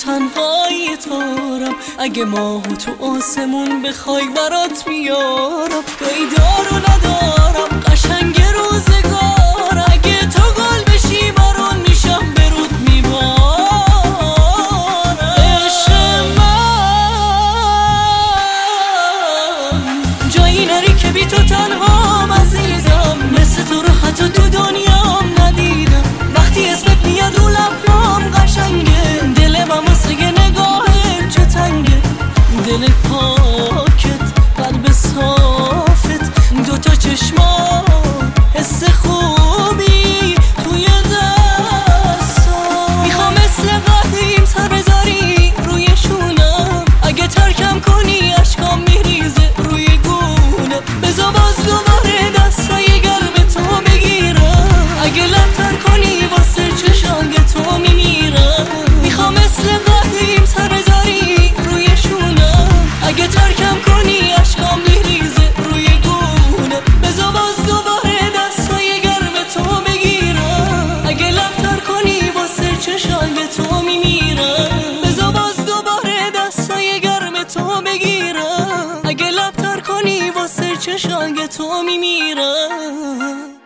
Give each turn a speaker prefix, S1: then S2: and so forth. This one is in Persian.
S1: تنهایی تارم، اگه ماهو تو آسمون بخوای برات میارم. گاهی دارو ندارم قشنگ روزگار، اگه تو گل بشی بارون میشم برود میبارم. عشق من جایی نری که بی تو تنهام عزیزم، مثل تو رو حتی تو دنیام ندیدم. وقتی اسمت میاد رو لبام قشنگه، دلم واسه نگاهت چه تنگه. دل پاکت قلب صافت دوتا چشما حس خوبی توی دستا. میخوام مثل قدیم سر بذاری روی شونم، اگه ترکم کنی اشکام میریزه روی گونه. بذار باز دوباره دستای گرم تو بگیرم، اگه لبتر کنی واسه چشانگ تو میمیرم. میخوام مثل قدیم سر بذاری روی شونم، اگه ترکم کنی اشکام میریزه روی گونه. بذار باز دوباره دستای گرم تو بگیرم، اگه لبتر کنی واسه چشانگ تو میمیرم. بذار باز دوباره دستای گرم تو بگیرم، اگه لبتر کنی واسه چشانگ تو میمیرم.